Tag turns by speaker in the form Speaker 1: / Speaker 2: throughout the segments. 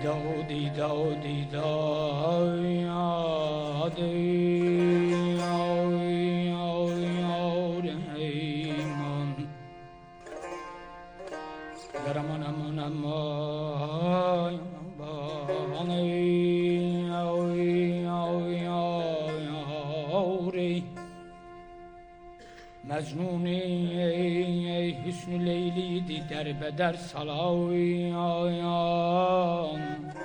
Speaker 1: Mecnun ey hüsnü leyliydi derbeder salayan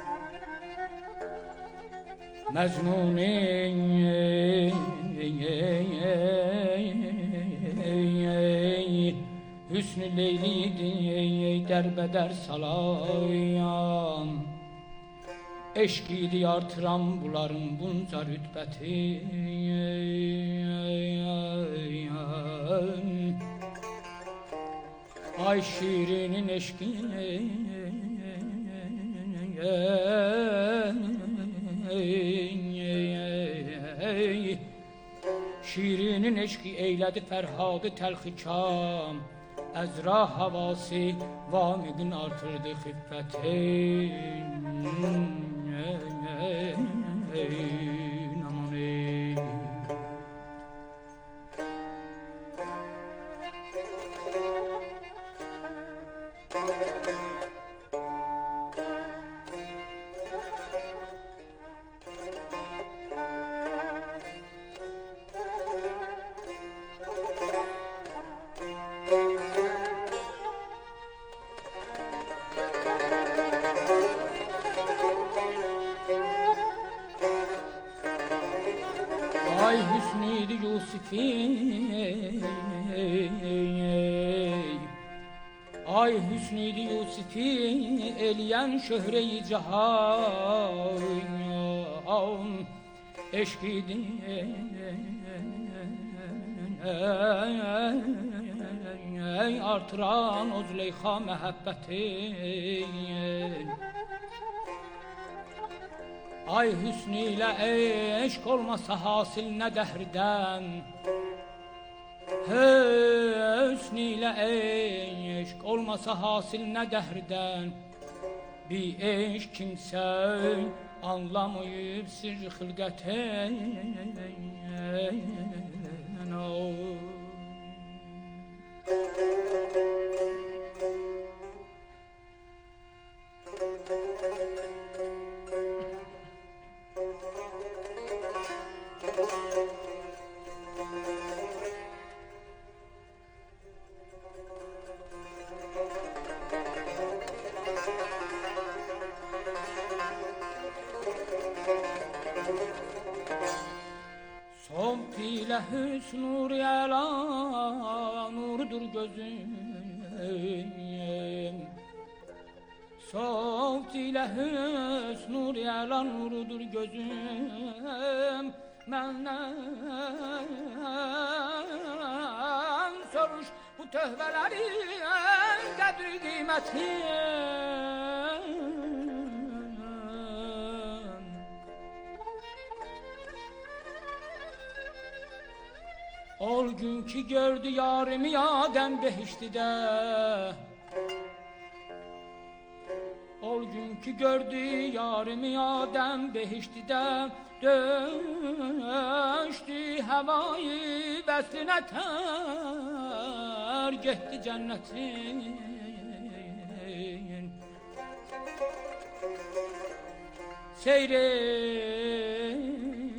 Speaker 1: Mecnun ey hüsnü leyliydi derbeder salayan Eşkiydi artıran bunların bunca rütbeti Ay şiirinin eşki Şiirinin eşki eylədi Fərhadı təlxikam Əzra havası vamigin artırdı xiffətin Ay hüsnüydü Yusuf'in Ay hüsnüydü Yusuf'in Eliyen şöhre-i cihan Eşkiydi artıran o Züleyha məhəbbətin Ay hüsnüyle eşk olmasa hasil ne dehrden Hüsnüyle eşk olmasa hasil ne dehrden Bir eşk kimse anlamayıp sirri hılgaten Soft ile hüsnur yala nurdur gözüm Soft ile hüsnur yala nurdur gözüm Menden soruş bu töhvelerin kadri kıymeti Ol gün ki gördü yarimi Adem behiştide Ol gün ki gördü yarimi Adem behiştide Döştü havayı besline tergetti cennetin Seyret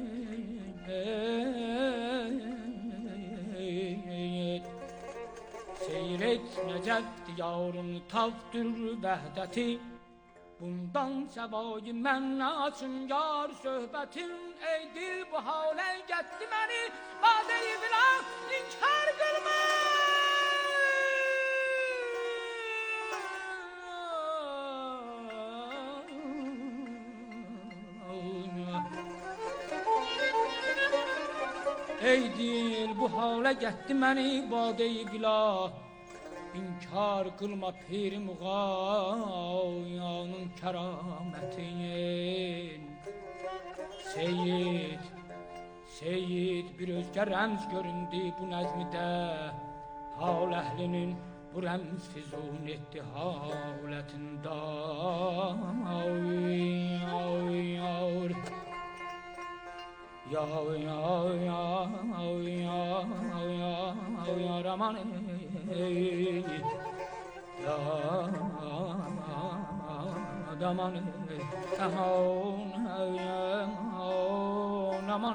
Speaker 1: Seyret necət diyarın tavdır vəhdəti Bundan səvayı mən açın yar söhbətin Ey dil bu halə gətdi məni Badə-i bilaq inkar qılma Ey dil bu halə gətdi məni Badə-i bilaq İnkar qılma pir muğayanın kəramətin Seyyid bir özgə rəmz göründü bu nəzmidə Hal əhlinin bu rəmz füzun etdi halətində ya ya ya ya ya ya Raman ya Daman Aman ya Naman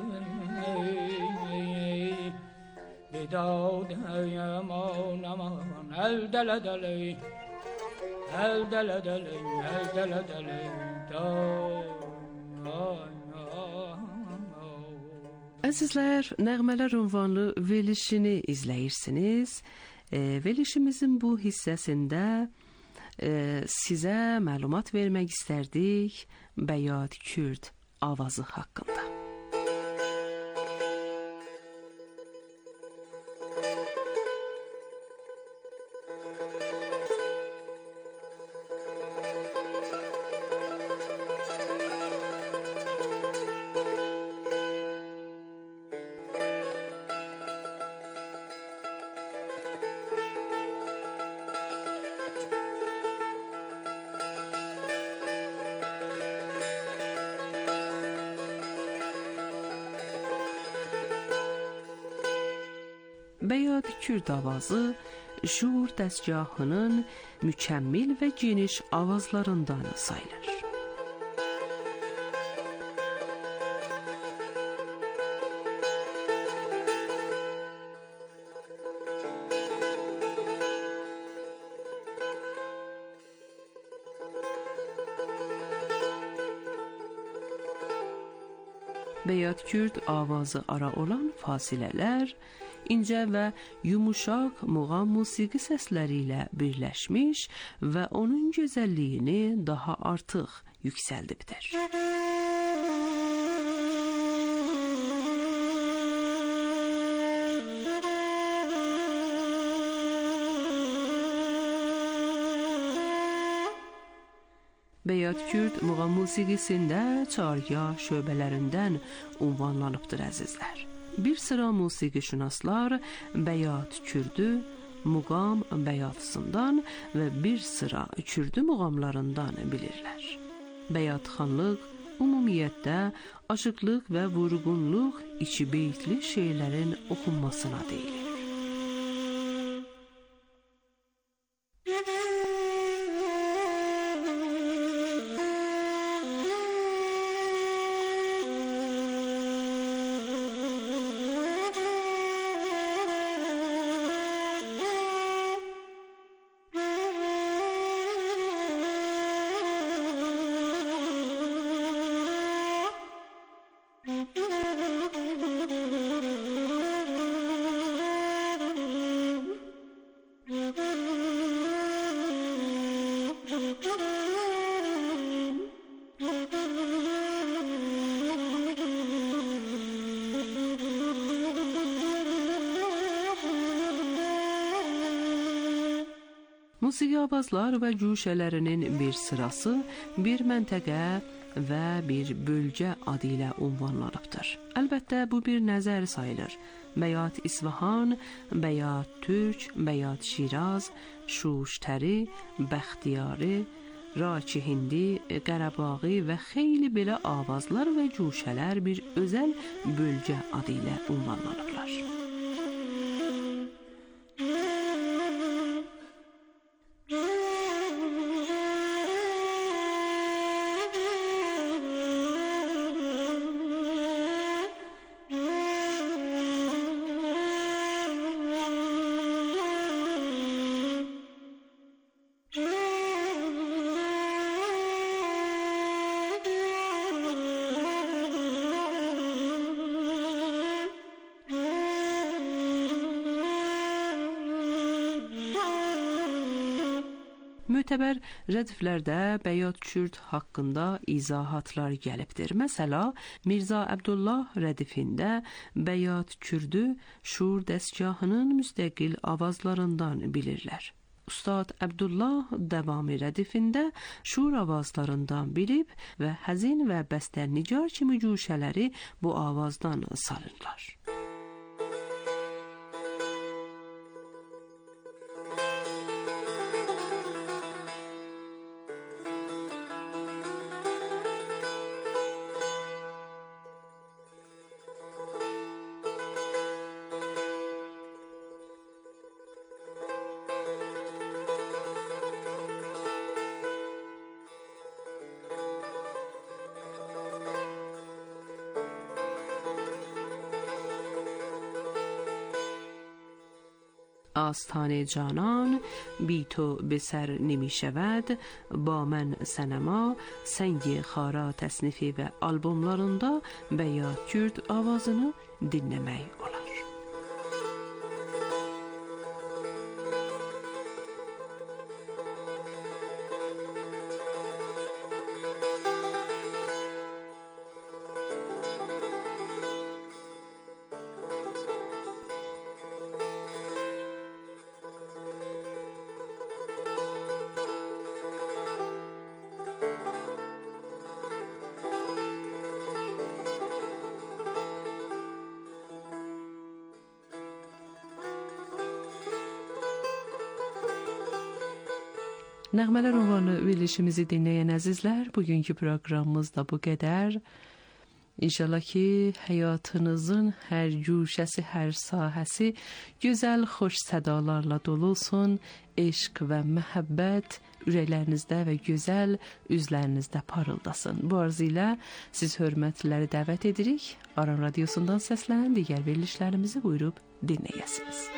Speaker 1: Daud ya Naman el dele dele el dele dele el dele dele
Speaker 2: Əzizlər, Nəğmələr ünvanlı verilişini izləyirsiniz. Verilişimizin bu hissəsində sizə məlumat vermək istərdik Bəyad Kürd avazı haqqında. Bəyad Kürd avazı şuur dəstgahının mükəmmel və geniş avazlarından sayılır. Bəyad Kürd avazı ara olan fasilələr incə və yumuşaq muğam musiqi səsləri ilə birləşmiş və onun gözəlliyini daha artıq yüksəldibdir. Bəyad Kürd muğam musiqisində çarya şöbələrindən ünvanlanıbdır əzizlər. Bir sıra musiqişünaslar Bəyad Kürdü muğam bəyadısından və bir sıra Kürdü muğamlarından bilirlər. Bəyadxanlıq ümumiyyətlə aşıqlıq və vurğunluq içi beytli şeirlərin oxunmasına deyilir. Musiqi avazlar və güşələrinin bir sırası bir məntəqə və bir bölgə adı ilə ünvanlanıbdır. Əlbəttə bu bir nəzər sayılır. Bəyad İsfahan, Bəyad Türk, Bəyad Şiraz, Şuştəri, Bəxtiyari, Raki Hindi, Qərəbağı və xeyli belə avazlar və güşələr bir özəl bölgə adı ilə ünvanlanıblar. Mötəbər rədiflərdə Bəyad Kürd haqqında izahatlar gəlibdir. Məsələ, Mirzə Əbdullah rədifində Bəyad Kürdü şuur dəstgahının müstəqil avazlarından bilirlər. Ustad Əbdullah davami rədifində şuur avazlarından bilib və həzin və bəstərnicar kimi güşələri bu avazdan salırlar. آستان جانان، بی تو به سر نمی شود، با من سینما، Səngi Xara təsnifi və albomlarında Bəya Kürd avazını dinləmək olar. Nəğmələr ünvanlı verilişimizi dinləyən əzizlər, bugünkü proqramımız da bu qədər. İnşallah ki, həyatınızın hər güşəsi, hər sahəsi gözəl, xoş sədalarla dolu olsun. Eşq və məhəbbət ürəklərinizdə və gözəl üzlərinizdə parıldasın. Bu arzu ilə siz hörmətliləri dəvət edirik. Aran Radiosundan səslənən digər verilişlərimizi buyurub dinləyəsiniz.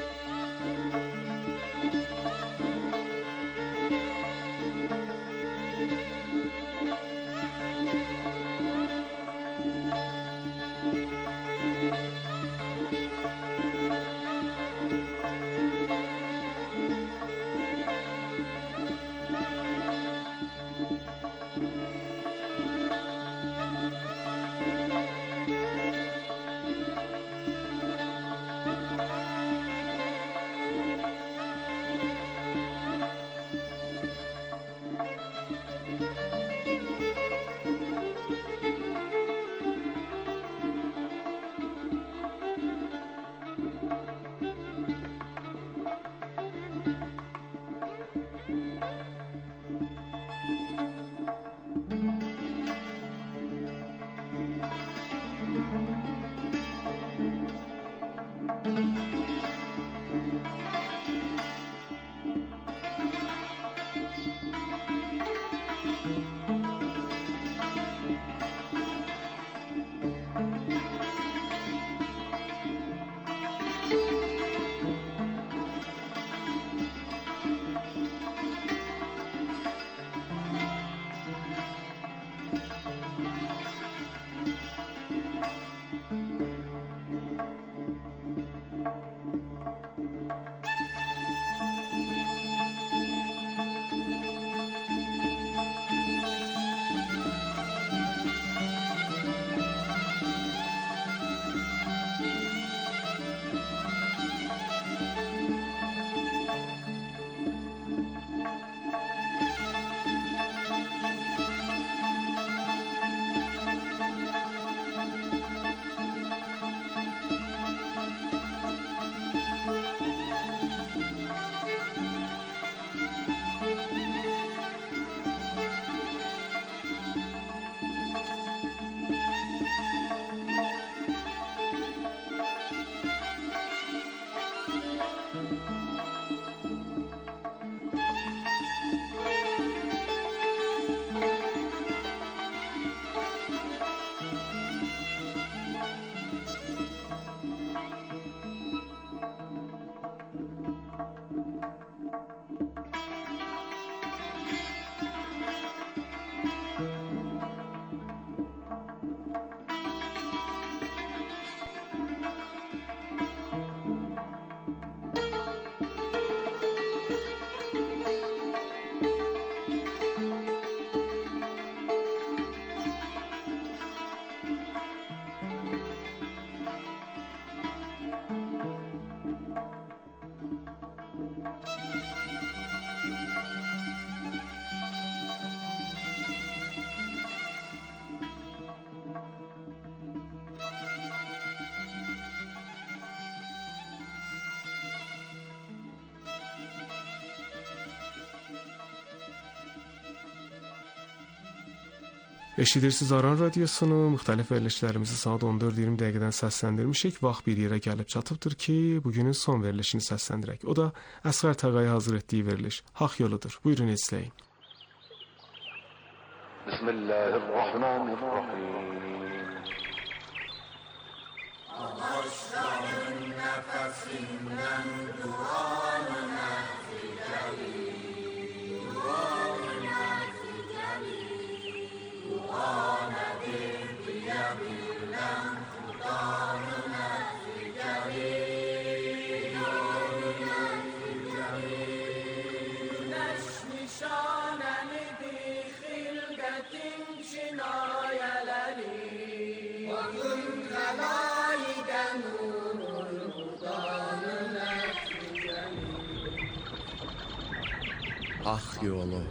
Speaker 3: Eşidirsiniz Aran Radiosunu, müxtəlif verilişlərimizi saat 14:20 dəqiqədən səsləndirmişik. Vaxt bir yerə gəlib çatıbdır ki, bugünün son verilişini səsləndirək. O da Əsğər Tağay'a hazır etdiyi veriliş Haq yoludur. Buyurun izləyin.
Speaker 4: Bismillahirrahmanirrahim. Başların nefesinden duanı neticeli, duanı neticeli, dua nedir diyebilen Kur'an-ı neticeli, duanı neticeli. Güneş nişanemidir hilqetin kinayeleri, bakın helaiden nurul Kur'an-ı neticeli.
Speaker 5: Ak yolu.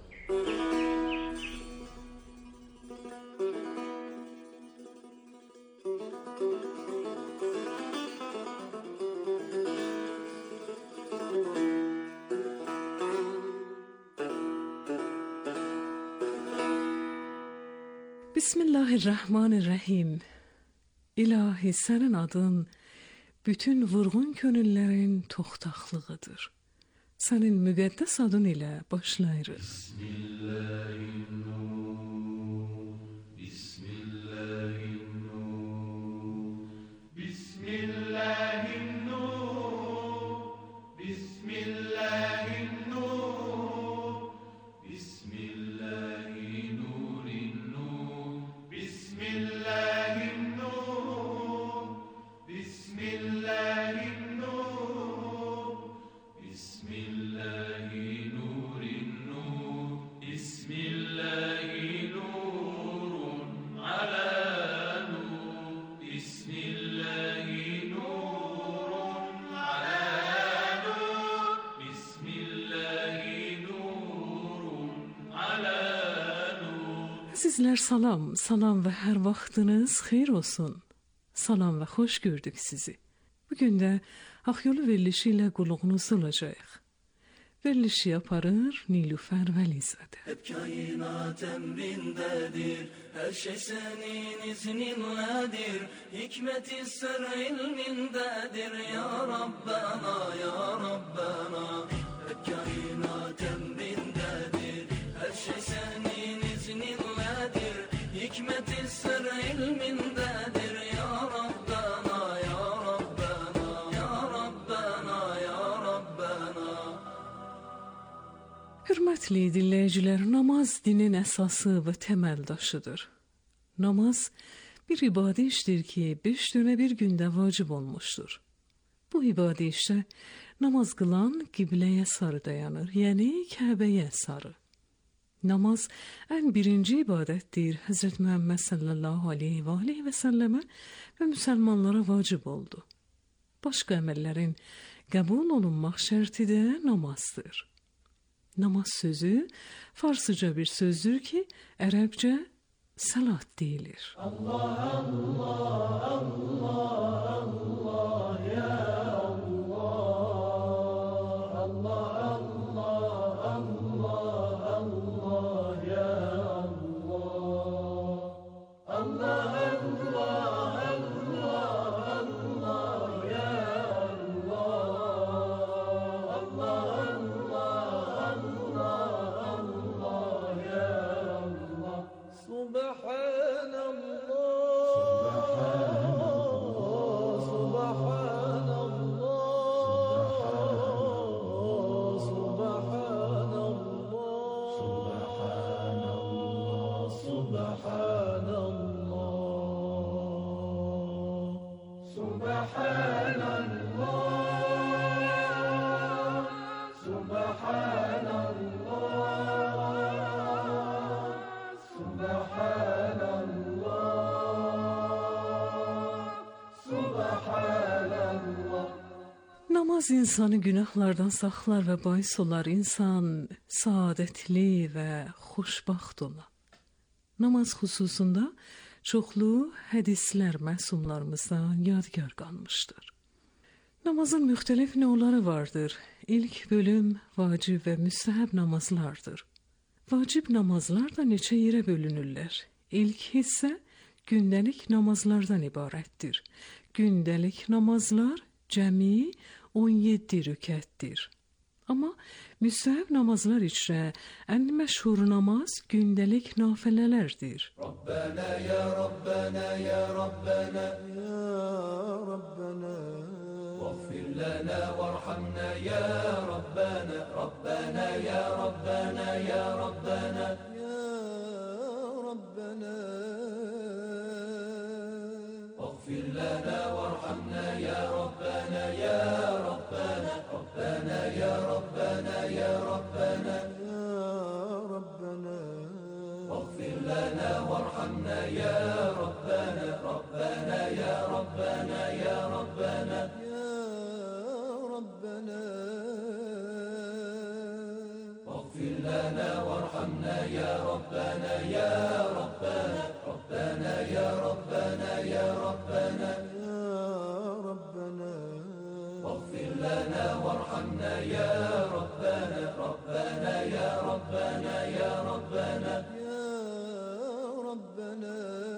Speaker 2: Bismillahirrahmanirrahim. İlahi sənin adın bütün vurğun könüllərin toxtaqlığıdır. Sənin müqəddəs adın ilə başlayırıq.
Speaker 4: Bismillahirrahmanirrahim. Bismillahirrahmanirrahim. Bismillahirrahmanirrahim. Bismillahirrahmanirrahim. Bismillahirrahmanirrahim. Bismillahirrahmanirrahim. Bismillahirrahmanirrahim. Bismillahirrahmanirrahim. Bismillahirrahmanirrahim. Ala nur. Bismillahirrahmanirrahim. Ala nur. Bismillahirrahmanirrahim. Ala nur.
Speaker 2: Sizlər salam və hər vaxtınız xeyir olsun. Salam və xoş gördük sizi. Bugün də Akyolu verilişi ilə qulluğunuzda olacaq. Verilişi yaparır Nilüfer Velizadə.
Speaker 4: Hep kainat emrindedir, her şey senin izninledir, hikmet-i sır ilmindedir, ya Rabbena, ya Rabbena. Hep kainat emrindedir, her şey senin izninledir, hikmet-i sır ilmindedir, ya Rabbena, ya Rabbena, ya Rabbena, ya Rabbena.
Speaker 2: Hörmətli dinləyicilər, namaz dinin əsası və təməl daşıdır. Namaz bir ibadi işdir ki, 5 dönə bir gündə vacib olmuşdur. Bu ibadi işdə namaz qılan qibləyə sarı dayanır, yəni Kəbəyə sarı. Namaz ən birinci ibadətdir. Həzrət Muhammed sallallahu aleyhi və səlləmə və müsəlmanlara vacib oldu. Başqa əməllərin qəbul olunmaq şərti də namazdır. Namaz sözü farsıca bir sözdür ki, ərəbcə salat deyilir.
Speaker 4: Allah, Allah, Allah, Allah, ya Allah. Allah, Allah, Allah, Allah, ya Allah. Allah, Allah, Allah, Allah, ya Allah. Allah,
Speaker 2: Namaz insanı günahlardan saxlar və bais olar insan saadətli və xoşbaxt ola. Namaz xüsusunda çoxlu hədislər məsumlarımızdan yadgar qalmışdır. Namazın müxtəlif növləri vardır. İlk bölüm vacib və müstəhəb namazlardır. Vacib namazlar da neçə yerə bölünürlər. İlk hissə gündəlik namazlardan ibarətdir. Gündəlik namazlar cəmi 17 rükətdir. Amma müstəhəb namazlar içrə ən məşhur namaz gündəlik nafilələrdir.
Speaker 4: Rabbana ya Rabbana ya Rabbana ya Rabbana واغفر لنا وارحمنا يا ربنا ربنا يا ربنا يا ربنا يا ربنا واغفر لنا وارحمنا يا ربنا يا ربنا ربنا يا ربنا يا ربنا يا ربنا واغفر لنا وارحمنا يا ربنا ربنا يا ربنا يا ربنا واغفر لنا وارحمنا يا ربنا يا ربنا ربنا يا ربنا يا ربنا يا ربنا واغفر لنا وارحمنا يا ربنا ربنا يا ربنا يا ربنا يا ربنا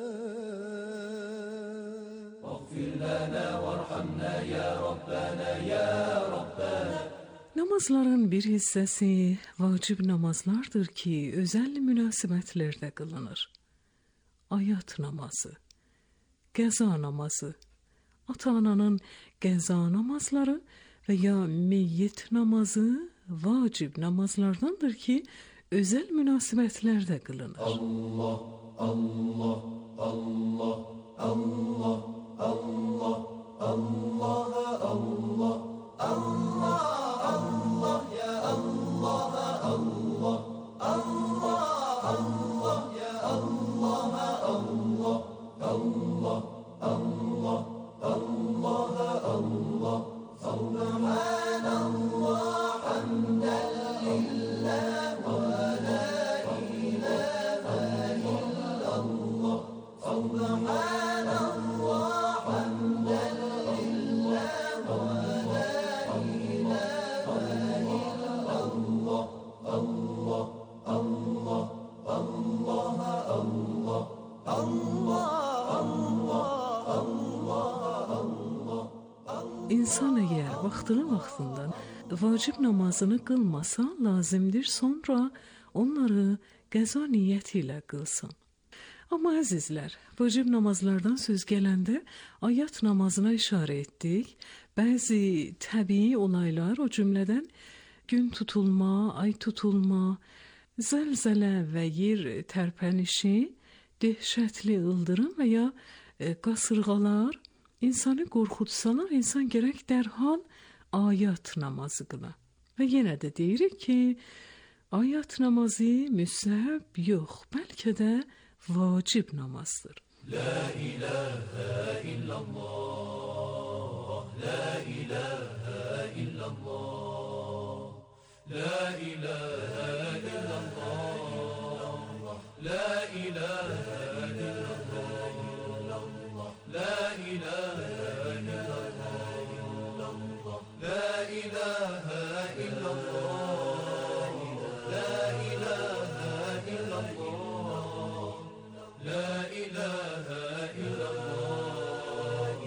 Speaker 4: واغفر لنا وارحمنا يا ربنا يا ربنا.
Speaker 2: Namazların bir hissəsi vacib namazlardır ki, özəl münasibətlərdə qılınır. Ayat namazı, qəza namazı, ata-ananın qəza namazları və ya meyyit namazı vacib namazlardandır ki, özəl münasibətlərdə qılınır.
Speaker 4: Allah, Allah, Allah, Allah, Allah, Allah, Allah, Allah, Allah, ya Allah, Allah, Allah, Allah, ya Allah, Allah, Allah, Allah, Allah, Allah, Subhanallah, hamdan lillah, wa la ilaha illallah, Subhanallah, hamdan lillah, wa la ilaha illallah, Allah, Allah, Allah, Allah, Allah, Allah, Allah.
Speaker 2: İnsan əgər vaxtından vacib namazını qılmasa, lazımdır sonra onları qəza niyyəti ilə qılsın. Amma əzizlər, vacib namazlardan söz gələndə ayat namazına işarə etdik. Bəzi təbii olaylar, o cümlədən gün tutulma, ay tutulma, zəlzələ və yer tərpənişi, dəhşətli ildırım və ya qasırğalar insanı qorxutsalar, insan gərək dərhal ayat namazı qıla. Və yenə də deyirik ki, ayat namazı müstəhəb yox, bəlkə də vacib namazdır.
Speaker 4: La ilahe illallah, la ilahe illallah, la ilahe illallah, la ilahe illallah, la ilahe illallah, la ilahe illallah, la ilahe illallah, la ilahe illallah,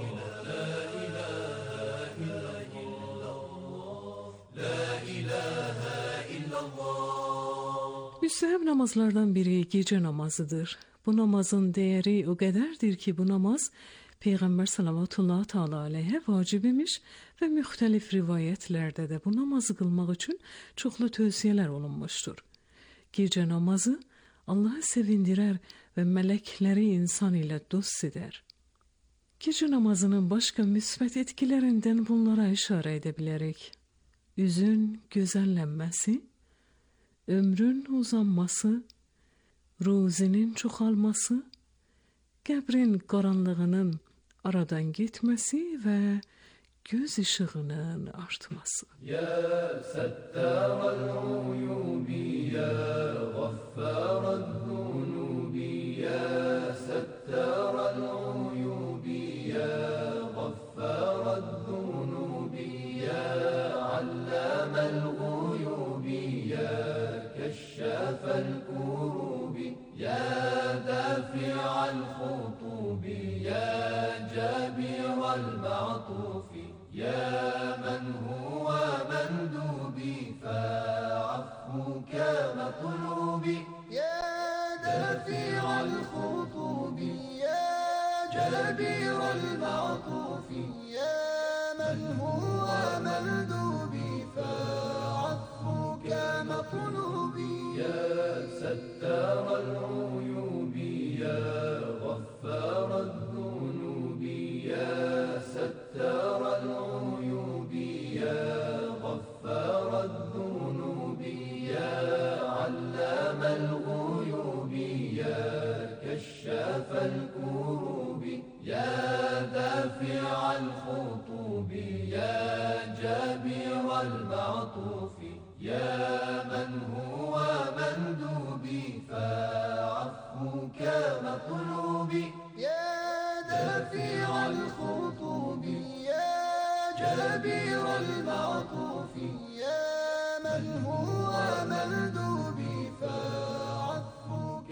Speaker 4: la ilahe illallah.
Speaker 2: Müstəhəb namazlardan biri gecə namazıdır. Bu namazın dəyəri o qədərdir ki, bu namaz Peyğəmbər sallallahu teala aleyhə vacib imiş və müxtəlif rivayətlərdə də bu namazı qılmaq üçün çoxlu tövsiyələr olunmuşdur. Gecə namazı Allahı sevindirər və mələkləri insan ilə dost edər. Gecə namazının başqa müsbət etkilərindən bunlara işarə edə bilərik. Üzün gözəllənməsi, ömrün uzanması, ruzinin çoxalması, qəbrin qaranlığının aradan getməsi və göz işığının artması.
Speaker 4: Ya Settara'l uyubi, ya Ghaffara'd dunubi, ya Settara'l uyubi, ya Ghaffara'd dunubi, ya Allama'l ghuyubi, ya Kashshafa'l kurubi, ya Dafi'al khutubi, ya Jabira'l ma'tufi, يا من هو مندوبي دافع الخطوب يا جبير المعطوف يا من هو مندوبي فعفوك مطلوبي يا ستار العيوب يا غفار الذنوب يا ستار العيوب يا غفار الذنوب يا علام الغيوب يا كشاف الكروب يا دافع الخطوب يا جابر المعطوف يا من هو مندوبي فعفوك مطلوبي يا دافع الخطوب يا جابر المعطوف يا من هو مندوبي فعفوك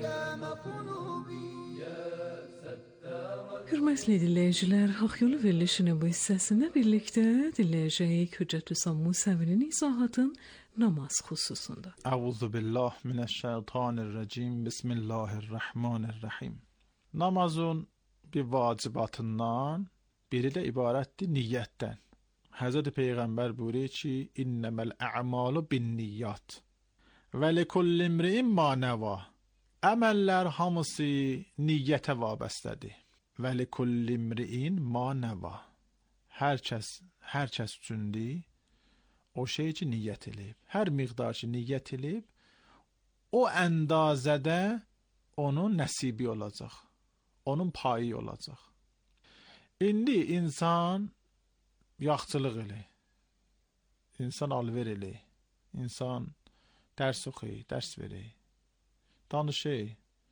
Speaker 4: مطلوبي يا ستار.
Speaker 5: Hörmətli dinləyicilər, Haqq Yolu verilişinin bu hissəsində birlikdə dinləyəcəyik Hüccətüsam Musəvinin izahatın namaz xüsusunda.
Speaker 6: Əuzu billah minəşşeytanirracim. Bismillahirrahmanirrahim. Namazın bir vacibatından biri də ibarətdir niyyətdən. Həzrət Peyğəmbər buyurur ki, innəməl a'malu binniyyat və likulli imri'in ma nəva. Əməllər hamısı niyyətə vabəstədir. Və likulli imri'in ma nəva. Hər kəs üçündür o şey ki niyyət eləyib. Hər miqdar ki niyyət eləyib, o əndazədə onun nəsibi olacaq. Onun payı olacaq. İndi insan yaxçılıq eləyir. İnsan alver eləyir. İnsan dərs oxuyur, dərs verir. Danışır.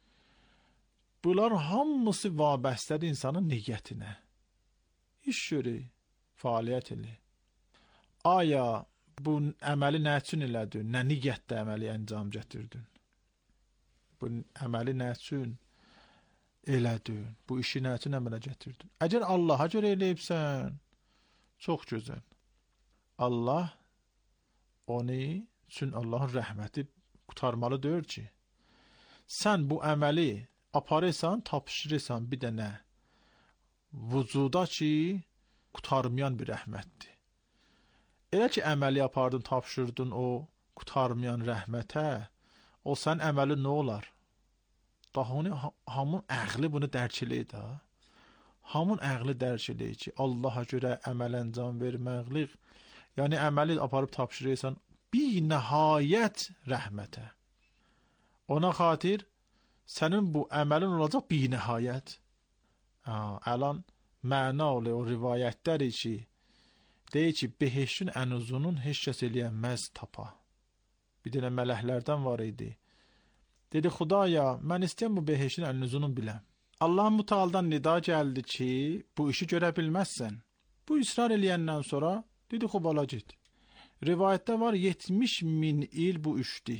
Speaker 6: Bunlar hamısı vabəstədir insanın niyyətinə. İş görür, fəaliyyət eləyir. Aya bu əməli nə üçün elədin? Nə niyyətlə əməli əncam gətirdin? Bu əməli nə üçün elədin? Bu işi nə üçün əmələ gətirdin? Əgər Allaha görə eləyibsən, çox gözəl. Allah onu üçün Allahın rəhməti qutarmalı deyir ki, sən bu əməli aparırsan, tapşırırsan bir dənə vücuda ki, qutarmayan bir rəhmətdir. Elə ki, əməli apardın, tapşırdın o qutarmayan rəhmətə, o sən əməli nə olar? Daha onu, hamın əqli bunu dərk eləyir də. Hamın əqli dərk eləyir ki, Allaha görə əməl əncam verməklik, yəni əməli aparıb tapşırırsan, bir nəhayət rəhmətə. Ona xatir, sənin bu əməlin olacaq bir nəhayət. Əlan məna oluyor o rivayətləri ki, deyir ki, behişin ən uzunun heç kəs eləyənməz tapa. Bir dənə mələklərdən var idi. Dedi, Xudaya, mən istəyəm bu behişin ən uzunun biləm. Allah-u Teala'dan nida gəldi ki, bu işi görə bilməzsən. Bu israr eləyəndən sonra, dedi, xubala git. Rivayətdə var, 70.000 il bu işdi.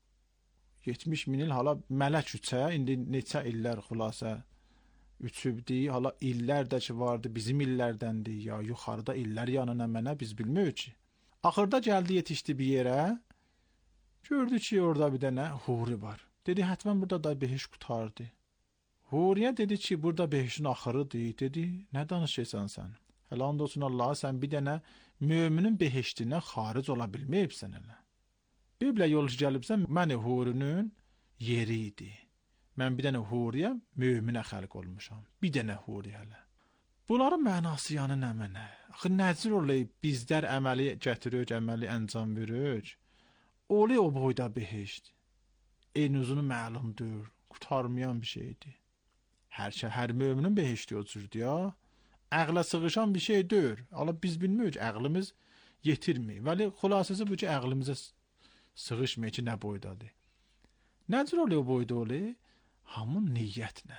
Speaker 6: 70.000 il hala mələk üçə, indi neçə illər xülasə üçübdi, hala illər də ki vardı, bizim illərdəndir, ya yuxarıda illər yanına mənə biz bilmiyoruz ki. Axırda gəldi, yetişdi bir yerə, gördü ki, orada bir dənə huri var. Dedi, hətmən burada da behiş qutardı. Huriyə dedi ki, burada behişin axırıdır. Dedi, nə danışırsan sən? Hələ and olsun Allaha, sən bir dənə müminin behişdindən xaric ola bilməyibsən elə. Biblə yolcu gəlibsən, məni hurinin yeri idi. Mən bir dənə huriyə müminə xəlq olmuşam. Bir dənə huri hələ. Bunların mənası yanı nə mənə? Axı, nəcür olayıb bizlər əməli gətirik, əməli əncam veririk. Oluyor o boyda behişd. En uzunu məlumdur, qutarmayan bir şeydir. Hər müminin behişdi o cürdür ya. Əqlə sığışan bir şey deyir. Allah biz bilmiyoruz, əqlimiz yetirmir. Vəli xülasəsi bu ki, əqlimizə sığışmıyor ki, nə boydadır. Nəcür oluyor o boyda oluyor? Hamın niyyətlə.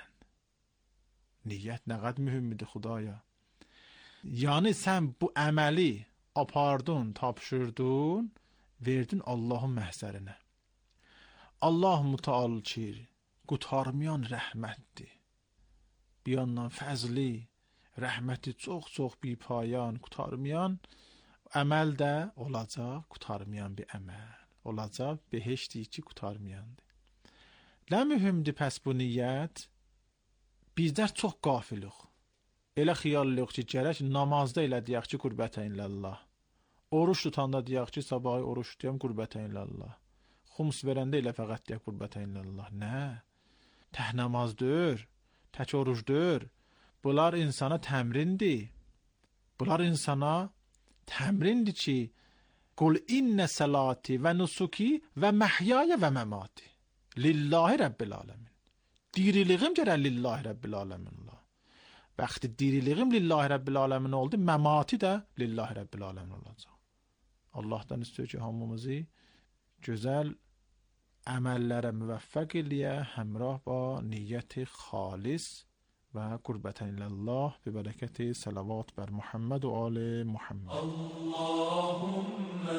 Speaker 6: Niyyət nə qədər mühümmidir Xudaya. Yəni sən bu əməli apardın, tapşırdın, verdin Allahın məhzərinə. Allah-u Teala ki, qutarmayan rəhmətdir. Bir yandan fəzli, rəhməti çox-çox bir payan, qutarmayan əməl də olacaq, qutarmayan bir əməl. Olacaq, behişdir ki, qutarmayandır. Nə mühümdür pəs bu niyyət? Bizlər çox qafiluq. Elə xiyallıq ki, gərək namazda elə deyək ki, qurbətən illallah. Oruç tutanda deyək ki, sabahı oruç tutayım, qurbətən illallah. Xums verəndə elə fəqət deyək, qurbətən illallah. Nə? Tək namazdır, tək orucdur. Bunlar insana təmrindir. Bunlar insana təmrindir ki, qul innə salati və nusuki və məhyaya və məmati lillahi Rabbil aləmin. Diriliğim gərək lillahi Rabbil aləmin ola. Bəxti diriliğim lillahi Rabbil aləmin oldu, məmati də lillahi Rabbil aləmin olacaq. Allahdan istəyir ki, hamımızı gözəl əməllərə müvəffəq eləyə, həmrah ba niyyəti xalis və qurbətən illallah bi bərəkəti salavat bər Muhammed və ali Muhammed. Allahümme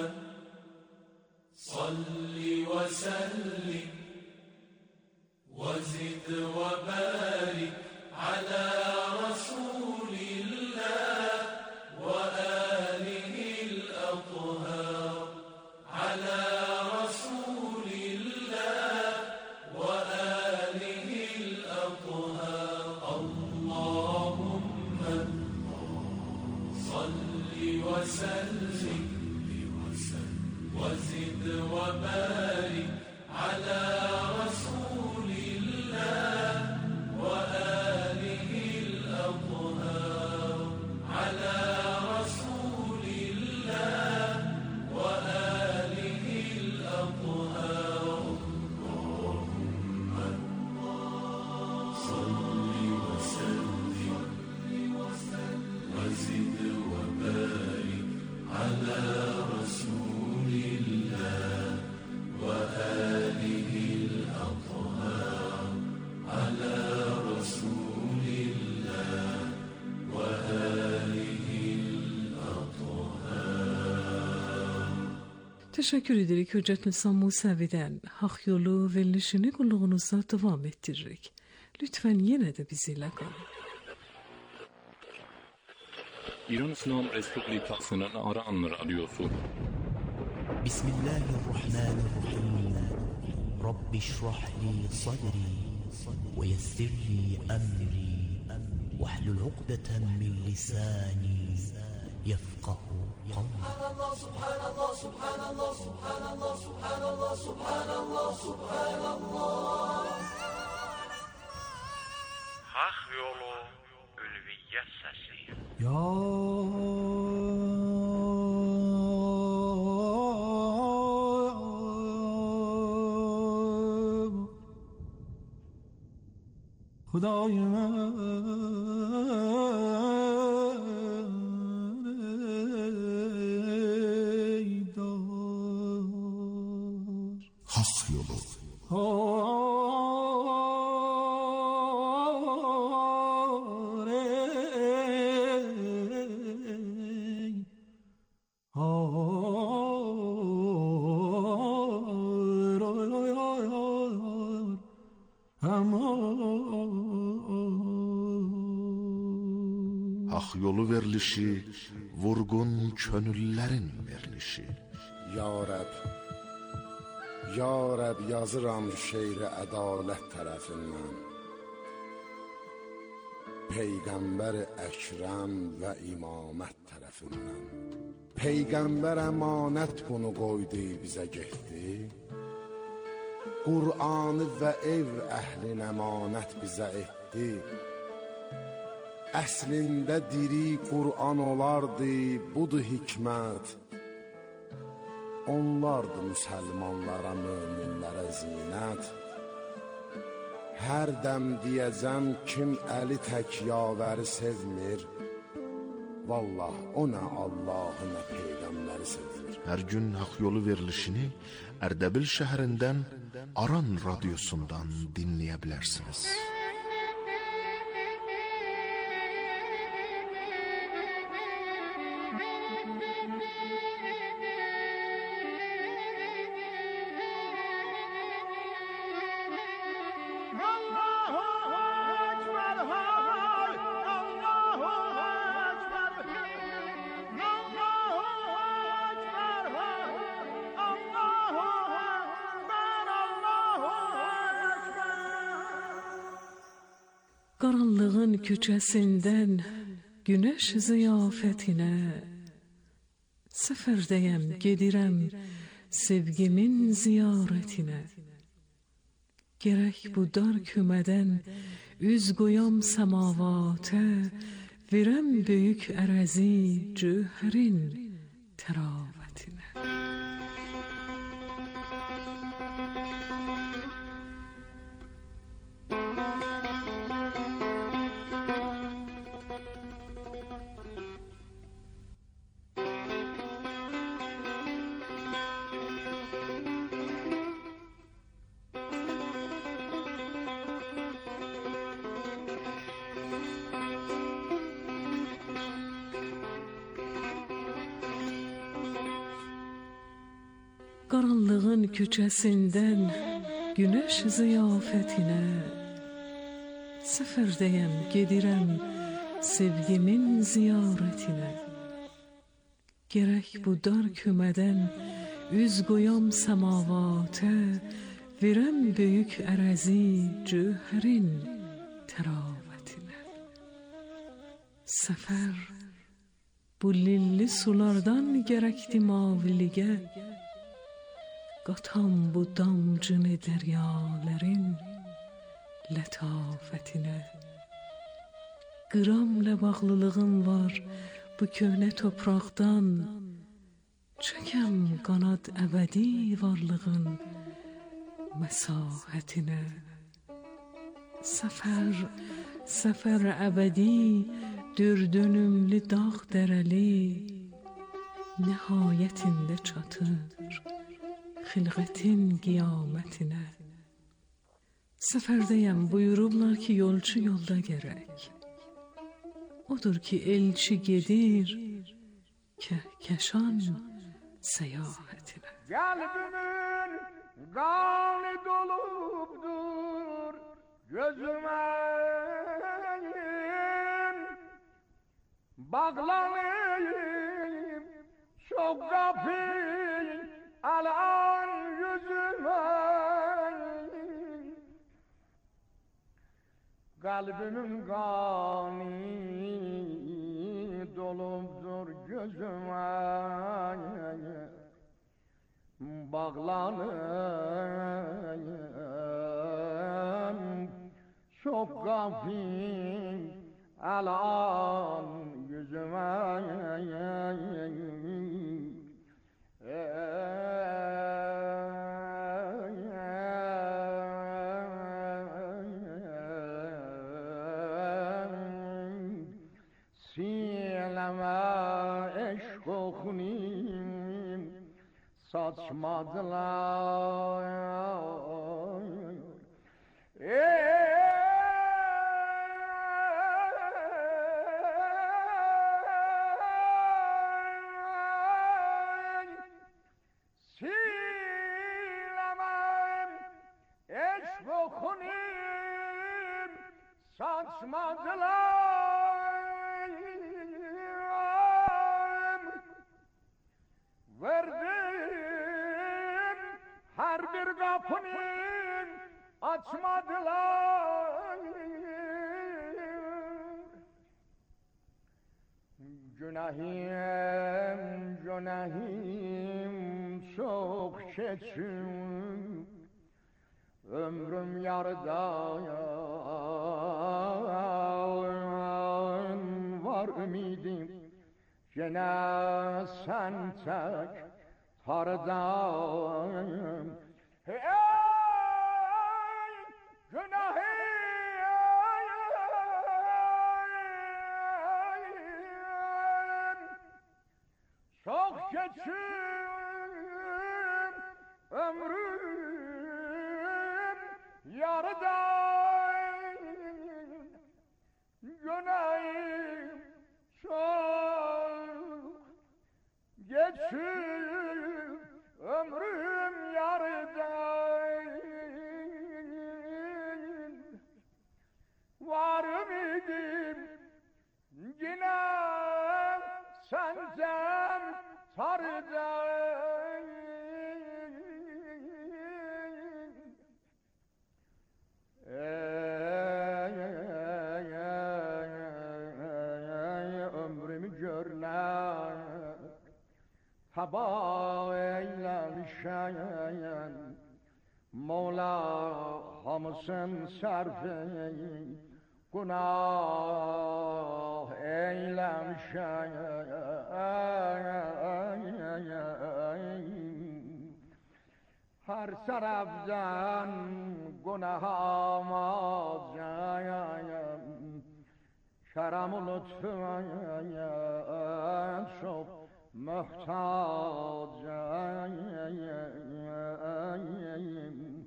Speaker 6: salli və səllim وزد وبارك على رسول الله وآله الأطهار على رسول الله وآله الأطهار اللهم صل وسلم وزد وبارك على رسول الله وآله الأطهار على رسول الله وآله الأطهار اللهم صل وسلم وزد وبارك على رسول الله وآله الأطهار على رسول الله وآله الأطهار.
Speaker 5: Teşekkür ederek Hüccet Nisa Musevi'den hak yolu verilişini kulluğunuzda devam ettirerek. Lütfen yine de bizimle kalın.
Speaker 7: İran İslam Respublikası'nın Aran Radyosu.
Speaker 8: Bismillahirrahmanirrahim. Rabbi şrah li sadri ve yessir li emri ve hlul uqdeten min lisani yefqahu qawli.
Speaker 4: Subhanallah, subhanallah, subhanallah, subhanallah, subhanallah, subhanallah.
Speaker 9: Hak yolu ülviyyət səsi.
Speaker 8: Ya خدای من ای دار
Speaker 10: Hak yolu. Hak yolu verilişi, vurgun könüllərin verilişi.
Speaker 11: Ya Rəb, Ya Rəb yazıram şeiri ədalət tərəfindən. Peyğəmbər Əkrəm və imamət tərəfindən. Peyğəmbər əmanət bunu qoydu bizə getdi. Qur'anı və ev əhlin əmanət bizə etdi. Əslində diri Qur'an olardı, budur hikmət. Onlardı müsəlmanlara, möminlərə zinət. Hər dəm deyəcəm kim əli tək yavəri sevmir. Vallah o nə Allahı nə Peyğəmbəri sevmir.
Speaker 10: Hər gün hak yolu verilişini Ərdəbil şəhərindən Aran radyosundan dinləyə bilərsiniz.
Speaker 5: Qaranlığın küçəsindən günəş ziyafətinə səfərdəyəm, gedirəm sevgimin ziyarətinə. Gərək bu dar kümədən üz qoyam səmavatə, verəm böyük ərəzi cövhərin təravətinə. Qaranlığın küçəsindən günəş ziyafətinə səfərdəyəm, gedirəm sevgimin ziyarətinə. Gərək bu dar kümədən üz qoyam səmavatə, verəm böyük ərəzi cövhərin təravətinə. Səfər bu lilli sulardan gərəkdi maviligə, qatam bu damcını dəryalərin lətafətinə. Qıramla bağlılığım var bu köhnə topraqdan, çəkəm qanad əbədi varlığın məsahətinə. Səfər əbədi dürdönümlü dağ dərəli, nihayətində çatır xilqətin qiyamətinə. Səfərdəyəm, buyurublar ki, yolçu yolda gərək. Odur ki, elçi gedir kəhkəşan səyahətinə.
Speaker 1: Qəlbimin qanı dolubdur gözüməyin, bağlanayım çok kapıyım alan yüzüme. Kalbimin kanı dolupdur gözüme, bağlanayım çok kapıyım alan yüzüme. Sileme eşk okunim saçmadılar. Silemem eşk okunim saçmadılar. Verdim her bir kapını açmadılar. Günahim, günahim çok keçim, ömrüm yarıda var ümidim. Gene sen tek tardım. Hey günahım çok geçim, ömrüm yarıda. Günahım çok geçim, ömrüm yarıda. Varım idim yine senden tarıdan.
Speaker 12: olsun sarfı günah eylemişem her taraftan günahıma kerem lütfuna çok muhtacım.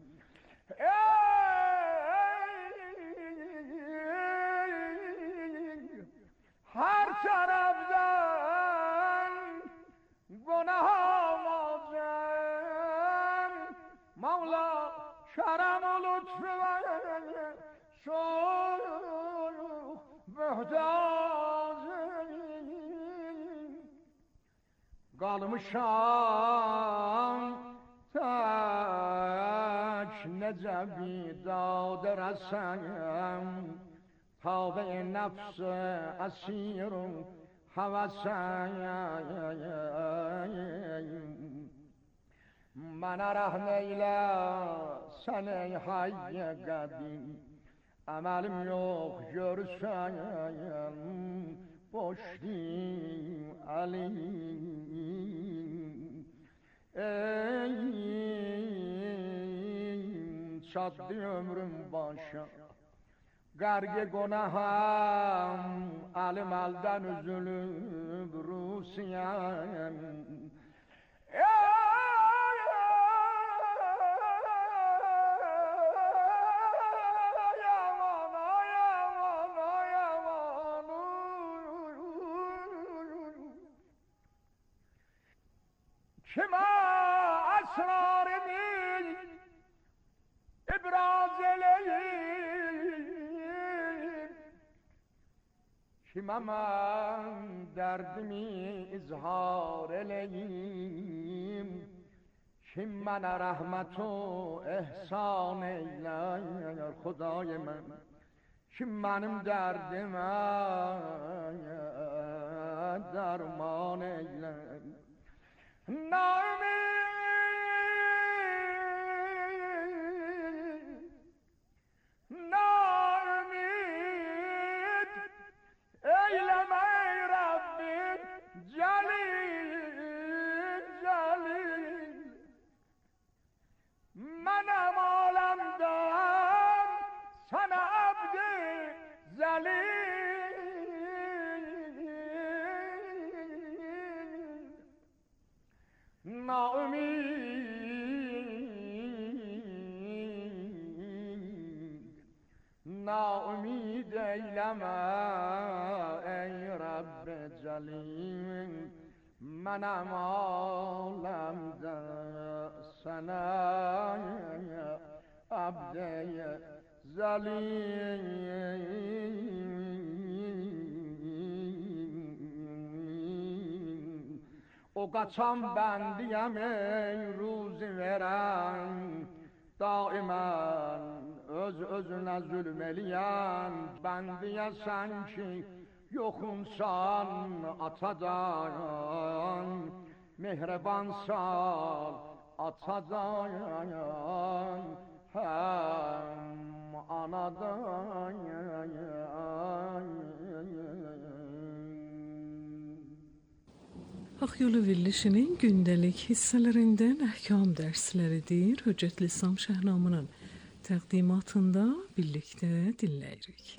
Speaker 12: Her taraftan günahım olacağım Mevla kerem lütfuna çok muhtacım. Kalmışam tak Necebi dağda rasayım Tavbe nefse asirum havasayım. Bana rahmeyle sen ey hayye kadim Amelim yok görseyim boş değil alim. Ey çattı ömrüm başa Garge günahım alim aldan üzülüp Rusiyem. Kime esrarımı ibraz eleyim Kime ben derdimi izhar eleyim Kim bana rahmet o ihsan eyler Khuday men Kim benim derdime derman eyler Naumid eyleme ey Rabbim Celil Celil Menem alemden sana abdi zelil Naumid eyleme ey Rabbi Celil Menem alemde sana abdi zelil. O kaçan bendiyem ey ruzi veren Daimen özüne zulmeleyen bendiye sen ki yokunsan atadan mehrebansan atadan hem anadan.
Speaker 5: Akyolu verilişinin gündelik hisselerinden ahkam dersleridir. Hüccetli İslam Şahnamı'nın təqdimatında birlikte dinləyirik.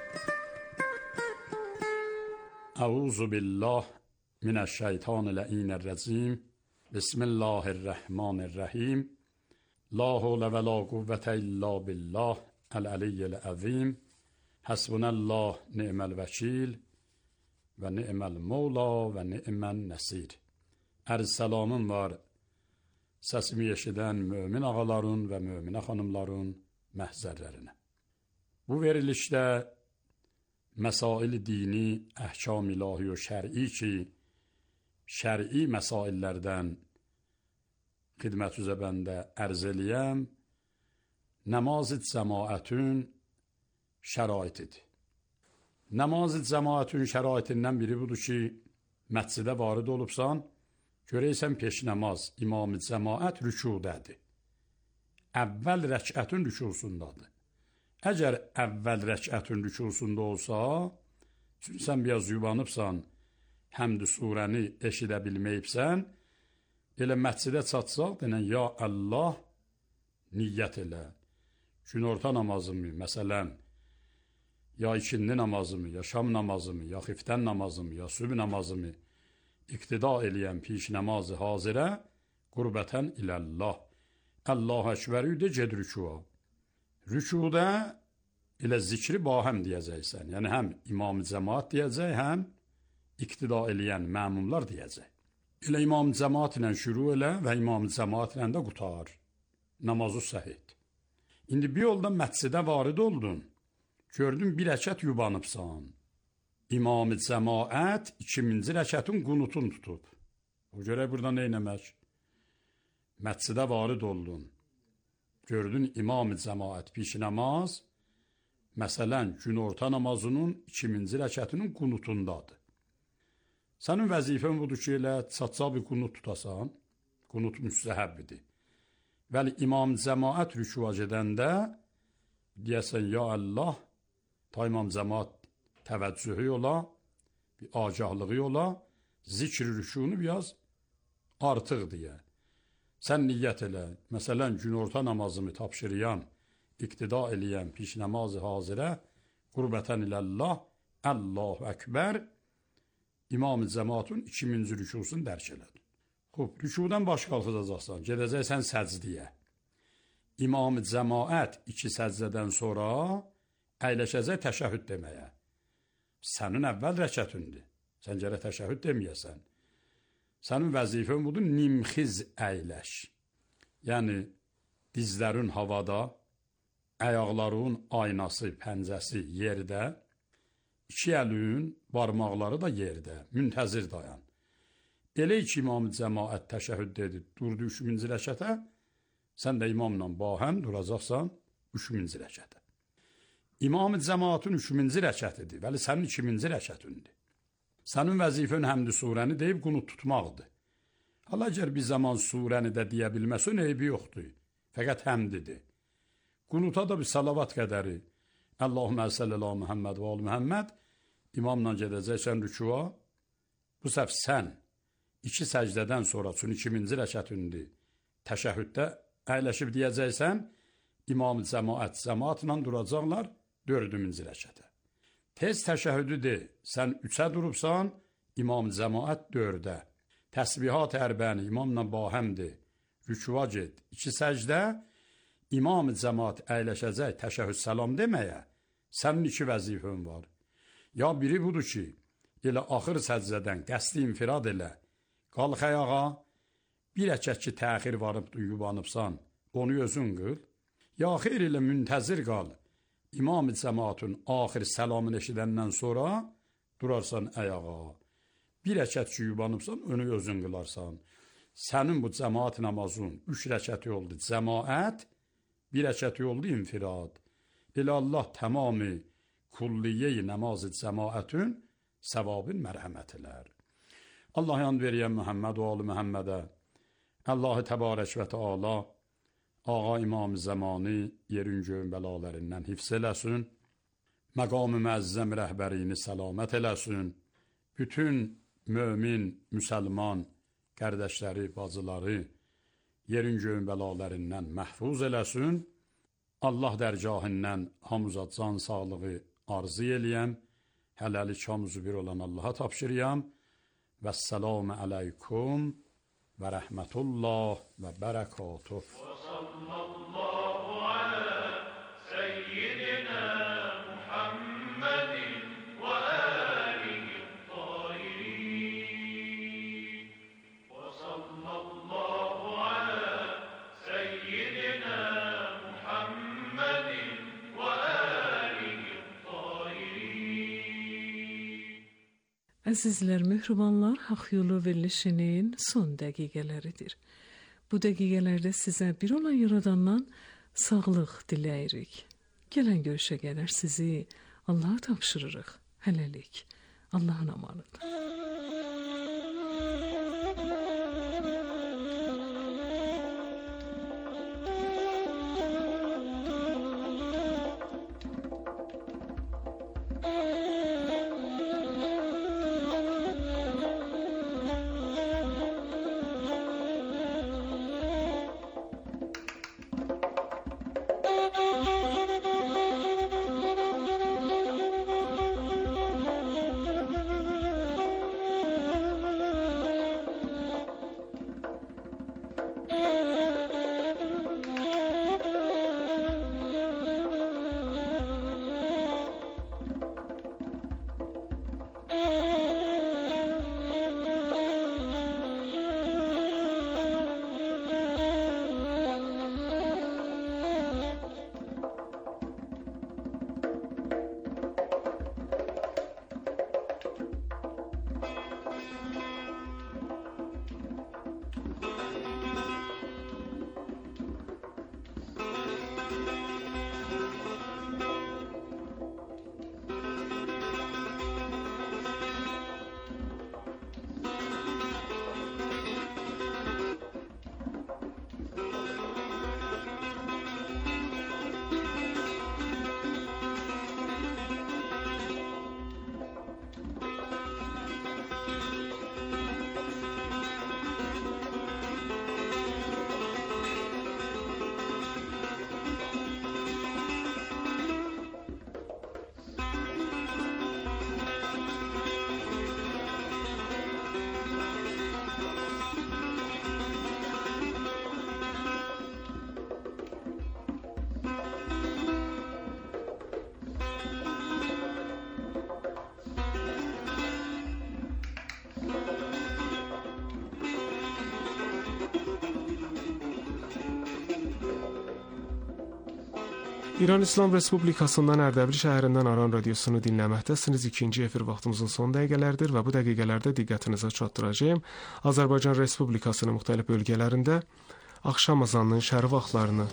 Speaker 13: Euzu billah mineşşeytanirracim. Bismillahirrahmanirrahim. La havle ve la kuvvete illa billah el-aliyyil azim. Hasbunallah ni'mel vekil ve ni'mel mevla ve ni'men nesir. Arz salamım var. Səsimi eşidən mömin ağaların və möminə xanımların məhzərlərinə. Bu verilişdə məsail dini, əhkam ilahi və şər'i ki, şər'i məsaillərdən xidmət üzə bəndə ərz eləyəm, namaz-ı cəmaətün şəraitidir. Namaz-ı cəmaətün şəraitindən biri budur ki, məscidə varid olubsan, görəysən peş namaz, imam-ı cəmaət rükudədir. Əvvəl rəkətin rükusundadır. Əgər əvvəl rəkətün rükusunda olsa, çünki sən biraz yubanıbsan, həmd surəni eşidə bilməyibsən, elə məscidə çatsaq, denən, ya Allah, niyyət elə. Günorta namazımı, məsələn, ya ikindi namazımı, ya şam namazımı, ya xiftən namazımı, ya sübh namazımı iqtida eləyən piş namazı hazirə, qurbətən iləllah. Allah əkbəri də ged rükua. Rükuda elə zikri bahəm deyəcəksən. Yəni, həm imam-ı cəmaat deyəcək, həm iqtida eləyən məmumlar deyəcək. Elə imam-ı cəmaat ilə şüru elə və imam-ı cəmaat ilə də qutar. Namazı səhid. İndi bir yolda məscidə varid oldun. Gördün, bir rəkət yubanıbsan. İmam-ı cəmaət 2000-ci rəkətin qunutun tutub. O görə burada nə eləmək? Məscidə varid oldun. Gördün, imam-ı cəmaət piş namaz, məsələn, günorta namazının 2000-ci rəkətinin qunutundadır. Sənin vəzifən budur ki, elə çatsa bir qunut tutasan, qunut müstəhəbbidir. Vəli imam cəmaət rükua gedəndə, deyəsən, ya Allah, ta imam cəmaət təvəccühü ola, bir agahlığı ola, zikr rükunu biraz artıq deyə. Sən niyyət elə, məsələn, günorta namazımı tapşırıyan, iqtida eləyən piş namazı hazirə, qurbətən iləllah, Allahu Əkbər, İmam-ı Cəmaatın 2000-ci rükusunu dərk elədi. Xub, rükudan baş qalxacaqsan, gedəcəksən səcdiyə. İmam-ı Cəmaət 2 səcdədən sonra əyləşəcək təşəhhüd deməyə. Sənin əvvəl rəkətindir. Sən gərək təşəhhüd deməyəsən. Sənin vəzifən budur, nimxiz əyləş. Yəni, dizlərin havada, ayaqların aynası, pəncəsi yerdə, 2 əlin barmaqları da yerdə, müntəzir dayan. Elə ki, imam-ı cəmaət təşəhhüd dedi, durdu 3-cü rəkətə, sən də imamla bahəm duracaqsan 3-cü rəkətə. İmam-ı cəmaatın 3-cü rəkətidir, vəli sənin 2-ci rəkətindir. Sənin vəzifən həmd surəni deyib qunut tutmaqdır. Hala əgər bir zaman surəni də deyə bilməsin, eybi yoxdur. Fəqət həmdidir. Qunuta da bir salavat qədəri. Allahümmə səllələ Muhammed və al Muhammed imamla gedəcəksən rükua. Bu səf sən 2 səcdədən sonra, çünki 2-ci rəkətindir, təşəhhüddə əyləşib deyəcəksən, imam-ı cəmaatla duracaqlar 4-cü rəkətə. Tez təşəhhüdü de, sən 3-ə durubsan, imam-ı cəmaət 4-ə. Təsbihat ərbəni imamla bahəmdir, rükua get, 2 səcdə, imam-ı cəmaat əyləşəcək təşəhhüd səlam deməyə, sənin 2 vəzifən var. Ya biri budur ki, elə axır səcdədən qəsdi infirad elə, qalx ayağa, bir rəkət ki, təxir varıbdır, yubanıbsan, onu özün qıl, ya xeyr elə müntəzir qal, İmam-ı cəmaatın axir səlamını eşidəndən sonra durarsan ayağa. Bir rəkət ki, yubanıbsan, önü özün qılarsan. Sənin bu cəmaat namazın 3 rəkəti oldu cəmaət, 1 rəkəti oldu infirad. Elə Allah tamamı kulliye-i namaz-ı cəmaətin səvabın mərhəmət elər. Allah yan veriyən Muhammed və alı Muhammedə, Allah-ı təbarək və teala, Ağa İmam-ı Zəmani yerin göyün bəlalərindən hifz eləsin, məqam-ı müəzzəm rəhbərini səlamət eləsin, bütün mömin, müsəlman, qardaşları, bacıları yerin göyün bəlalərindən məhfuz eləsin, Allah dərgahından hamıza can sağlığı arzu eləyəm, hələlik hamısı bir olan Allaha tapşırıyam, vəssalamu aleykum və rəhmətullah və bərəkatuh.
Speaker 5: Əzizlər, mehribanlar, Haqq Yolu verilişinin son dəqiqələridir. Bu dəqiqələrdə sizə bir olan Yaradandan sağlıq diləyirik. Gələn görüşə qədər sizi Allaha tapşırırıq. Hələlik. Allahın amanıdır.
Speaker 3: İran İslam Respublikasından Ərdəbil şəhərindən Aran radiosunu dinləməkdəsiniz. İkinci efir vaxtımızın son dəqiqələridir və bu dəqiqələrdə diqqətinizə çatdıracağım Azərbaycan Respublikasının müxtəlif bölgələrində axşam azanının şərq vaxtlarını.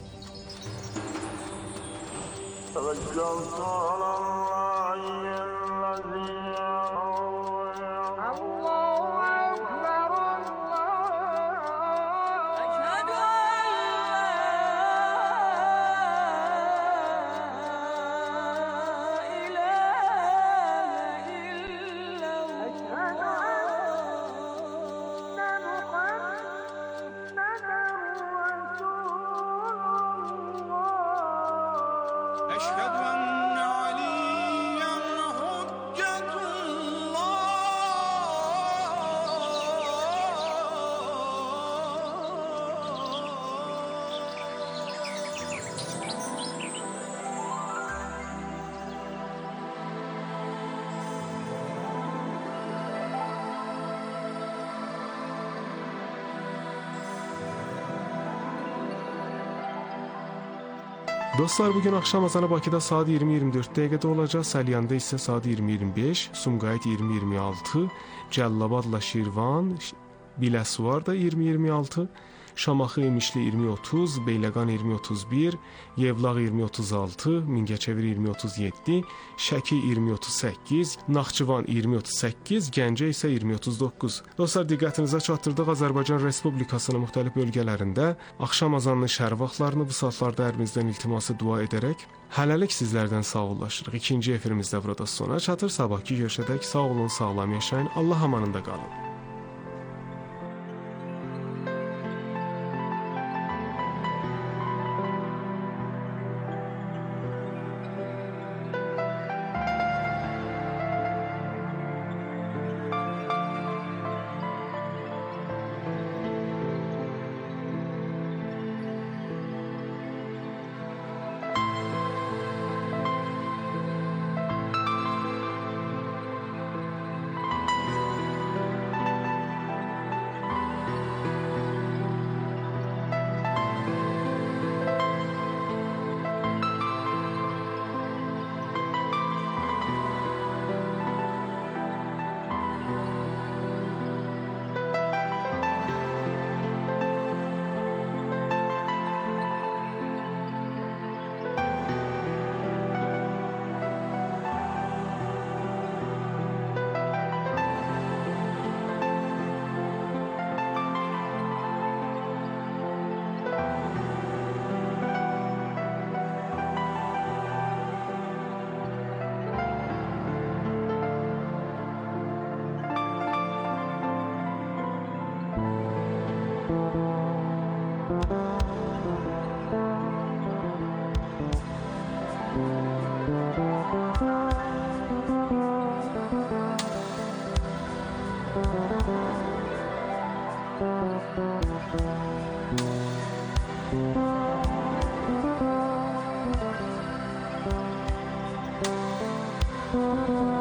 Speaker 3: Dostlar, bugün akşam azanı Bakıda saat 20:24 dəqiqədə olacaq, Səlyanda isə saat 20:25, Sumqayıt 20:26, Cəllabadla Şirvan, Biləsuvar da 20:26, Şamaxı İmişli 20:30, Beyləqan 20:31, Yevlax 20:36, Mingəçevir 20:37, Şəki 20:38, Naxçıvan 20:38, Gəncə isə 20:39. Dostlar, diqqətinizə çatdırdıq Azərbaycan Respublikasının müxtəlif bölgələrində axşam azanının şərq vaxtlarını bu saatlarda ərimizdən iltiması dua edərək hələlik sizlərdən sağollaşırıq. İkinci efirimizdə burada sona çatır. Sabahki görüşədək sağ olun, sağlam yaşayın. Allah amanında qalın.
Speaker 14: Thank you.